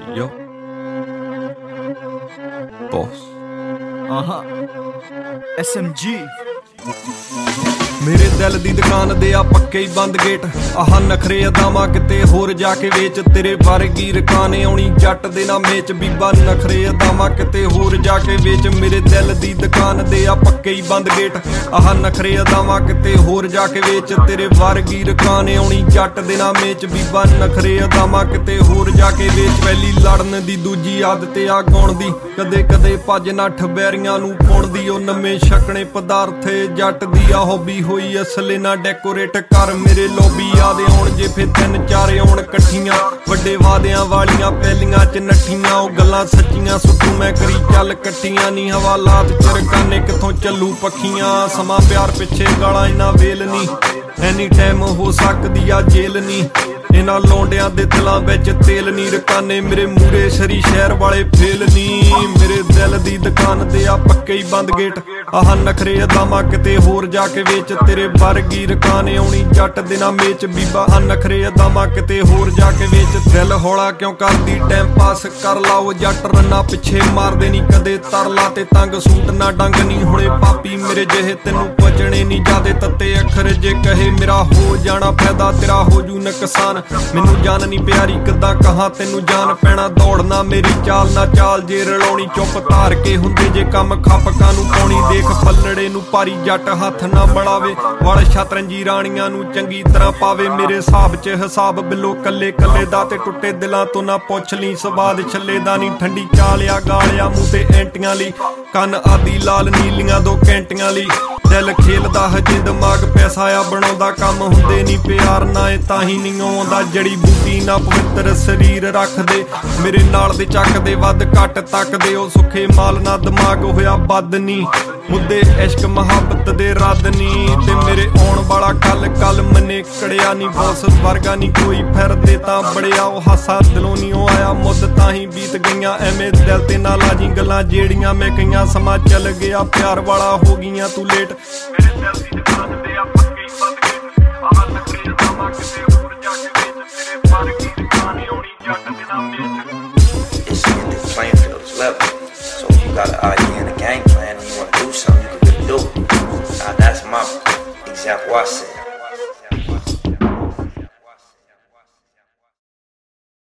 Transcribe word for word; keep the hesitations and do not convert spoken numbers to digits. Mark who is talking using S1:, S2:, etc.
S1: Yo. Boss.
S2: Uh-huh. S M G.
S1: ਮੇਰੇ ਦਿਲ ਦੀ ਦੁਕਾਨ ਦੇ ਆ ਪੱਕੇ ਹੀ ਬੰਦ ਗੇਟ। ਆਹ ਨਖਰੇ ਅਦਾਵਾਂ ਕਿਤੇ ਹੋਰ ਜਾ ਕੇ ਵੇਚ, ਤੇਰੇ ਵਰਗੀ ਰਕਾਨੇ ਆਉਣੀ ਜੱਟ ਦੇ ਨਾ ਮੇਚ। ਬੀਬਾ ਨਖਰੇ ਅਦਾਵਾਂ ਕਿਤੇ ਹੋਰ ਜਾ ਕੇ ਵੇਚ, ਮੇਰੇ ਦਿਲ ਦੀ ਦੁਕਾਨ ਦੇ ਆ ਪੱਕੇ ਹੀ ਬੰਦ ਗੇਟ। ਆਹ ਨਖਰੇ ਅਦਾਵਾਂ ਕਿਤੇ ਹੋਰ ਜਾ ਕੇ ਵੇਚ, ਤੇਰੇ ਵਰਗੀ ਰਕਾਨੇ ਆਉਣੀ ਜੱਟ ਦੇ ਨਾ ਮੇਚ। ਬੀਬਾ ਨਖਰੇ ਅਦਾਵਾਂ ਕਿਤੇ ਹੋਰ ਜਾ ਕੇ ਵੇਚ। ਪਹਿਲੀ ਲੜਨ ਦੀ, ਦੂਜੀ ਆਦਤ ਆ ਗਾਉਣ ਦੀ, ਕਦੇ ਕਦੇ ਭੱਜ ਨੱਠ ਬੈਰੀਆਂ ਨੂੰ ਪਾਉਣ ਦੀ। ਉਹ ਨਵੇਂ ਛਕਣੇ ਪਦਾਰਥੇ ਜੱਟ ਦੀ ਆ ਹੌਬੀ ਹੋਈ, ਅਸਲੇ ਨਾ ਡੈਕੋਰੇਟ ਕਰ ਮੇਰੇ ਲੋਬੀ। ਆਦੇ ਆਉਣ ਜੇ ਫੇ ਤਿੰਨ ਚਾਰੇ ਆਉਣ ਇਕੱਠੀਆਂ, ਵੱਡੇ ਵਾਦਿਆਂ ਵਾਲੀਆਂ ਪਹਿਲੀਆਂ ਚ ਨੱਠੀਆਂ। ਉਹ ਗੱਲਾਂ ਸੱਚੀਆਂ ਸੁੱਟੂ ਮੈਂ ਕਰੀ ਚੱਲ ਕੱਟੀਆਂ ਨੀ, ਹਵਾਲਾਤ ਚਰਕਾਨੇ ਕਿੱਥੋਂ ਚੱਲੂ ਪੱਖੀਆਂ। ਸਮਾਂ ਪਿਆਰ ਪਿੱਛੇ ਗਾਲਾਂ ਇਨਾ ਵੇਲ ਨੀ, ਐਨੀ ਟਾਈਮ ਹੋ ਸਕਦੀ ਆ ਜੇਲ ਨੀ। ਇਹਨਾਂ ਲੌਂਡਿਆਂ ਦੇ ਦਿਲਾਂ ਵਿੱਚ ਤੇਲ ਨੀ, ਰਕਾਨੇ ਮੇਰੇ ਮੂਰੇ ਸਰੀ ਸ਼ਹਿਰ ਵਾਲੇ ਫੇਲ ਨੀ। ਮੇਰੇ ਦਿਲ ਦੀ ਦੁਕਾਨ ਦੇ ਆ ਪੱਕੇ ਹੀ ਬੰਦ ਗੇਟ। ਆਹ ਨਖਰੇ ਅਦਾਵਾਂ ਕਿਤੇ ਹੋਰ ਜਾ ਕੇ ਵੇਚ, ਤੇਰੇ ਵਰਗੀ ਰਕਾਨੇ ਆਉਣੀ ਜੱਟ ਦੇ ਨਾ ਮੇਚ। ਬੀਬਾ ਆ ਨਖਰੇ ਅਦਾਵਾਂ ਕਿਤੇ ਹੋਰ ਜਾ ਕੇ ਵੇਚ। ਦਿਲ ਹੌਲਾ ਕਿਉਂ ਕਰਦੀ ਟਾਈਮ ਪਾਸ ਕਰ ਲਾਓ, ਜੱਟ ਰੰਨਾ ਪਿੱਛੇ ਮਾਰਦੇ ਨੀ ਕਦੇ ਤਰਲਾ ਤੇ ਤੰਗ ਸੂਟ ਨਾ ਡੰਗ ਨੀ। ਹੁਣੇ ਪਾਪੀ ਮੇਰੇ ਜਿਹੇ ਤੈਨੂੰ ਪਚਣੇ ਨੀ ਜਾਦੇ ਤੱਤੇ ਅੱਖਰ, ਜੇ ਕਹੇ ਮੇਰਾ ਹੋ ਜਾਣਾ ਫਾਇਦਾ ਤੇਰਾ ਹੋ ਜੂ ਨੁਕਸਾਨ। ਮੈਨੂੰ ਜਾਨ ਨੀ ਪਿਆਰੀ ਕਿੱਦਾਂ ਕਹਾਂ ਤੈਨੂੰ ਜਾਨ ਪੈਣਾ, ਦੌੜਨਾ ਮੇਰੀ ਚਾਲ ਨਾ ਚਾਲ ਜੇ ਰਲਾਉਣੀ। ਚੁੱਪ ਧਾਰ ਕੇ ਹੁੰਦੇ ਜੇ ਕੰਮ ਖਪਕਾਂ ਨੂੰ ਪਾਉਣੀ, ਦੇਖ ਪੱਲੜੇ ਨੂੰ ਪਾਰੀ ਜੱਟ ਹੱਥ ਨਾ ਬੜਾਵੇ। ਵਲ ਸ਼ਤਰੰਜੀ ਰਾਣੀਆਂ ਨੂੰ ਚੰਗੀ ਤਰ੍ਹਾਂ ਪਾਵੇ, ਮੇਰੇ ਹਿਸਾਬ ਚ ਹਿਸਾਬ ਬਿੱਲੋ ਕੱਲੇ ਕੱਲੇ ਦਾ। ਤੇ ਟੁੱਟੇ ਦਿਲਾਂ ਤੋਂ ਨਾ ਪੁੱਛ ਲਈ ਸਵਾਦ ਛੱਲੇ ਦਾ ਨੀ, ਠੰਡੀ ਚਾਲਿਆ ਗਾਲਿਆ ਮੂੰਹ ਤੇ ਐਂਟੀਆਂ ਲਈ। ਕੰਨ ਆਦੀ ਲਾਲ ਨੀਲੀਆਂ ਦੋ ਘੰਟੀਆਂ ਲਈ, ਦਿਲ ਖੇਲਦਾ ਹਜੇ ਦਿਮਾਗ ਪੈਸਾ ਆ ਬਣਾਉਂਦਾ ਕੰਮ। ਹੁੰਦੇ ਨੀ ਪਿਆਰ ਨਾ ਇਹ ਤਾਂ ਹੀ ਨਹੀਂ ਆਉਂਦਾ, ਜੜੀ ਬੂਟੀ ਨਾ ਪਵਿੱਤਰ ਸਰੀਰ ਰੱਖਦੇ। ਮੇਰੇ ਨਾਲ ਦੇ ਚੱਕਦੇ ਵੱਧ ਘੱਟ ਤੱਕਦੇ, ਉਹ ਸੁੱਖੇ ਮਾਲ ਨਾ ਦਿਮਾਗ ਹੋਇਆ ਬੱਦ ਨੀ। ਮੁੱਦੇ ਇਸ਼ਕ ਮੁਹੱਬਤ ਦੇ ਰੱਦ ਨੀ, ਤੇ ਮੇਰੇ ਆਉਣ ਵਾਲਾ ਕੱਲ ਕੱਲ ਮਨੇ ਕੜਿਆ ਨੀ। ਬੌਸ ਵਰਗਾ ਨੀ ਕੋਈ ਫਿਰਦੇ ਤਾਂ ਬੜਿਆ, ਉਹ ਹਾਸਾ ਦਿਲੋਂ ਨੀ ਉਹ ਆਇਆ ਮੁੱਦ ਤਾਂ ਹੀ ਬੀਤ ਗਈਆਂ। ਐਵੇਂ ਦਿਲ ਤੇ ਨਾ ਲਾਜੀ ਗੱਲਾਂ ਜਿਹੜੀਆਂ ਮੈਂ ਕਈਆਂ, ਸਮਾਂ ਚੱਲ ਗਿਆ ਪਿਆਰ ਵਾਲਾ ਹੋ ਗਈਆਂ ਤੂੰ ਲੇਟ। ਮੇਰੇ ਦਿਲ ਦੀ ਦੁਕਾਨ ਤੇ ਆ ਪੱਕੇ ਹੀ ਬੰਦ ਗੇਟ। ਆਹ ਨਖਰੇ ਅਦਾਵਾਂ ਕਿਤੇ ਹੋਰ ਜਾ ਕੇ ਵੇਚ, ਤੇਰੇ ਵਰਗੀ ਰਕਾਨੇ ਆਉਣੀ ਜੱਟ ਦੇ ਨਾ ਮੇਚ।
S3: It's to get the playing fields level. So if you got an idea and a game plan and you want to do something, you can really do it. Now that's my example I said.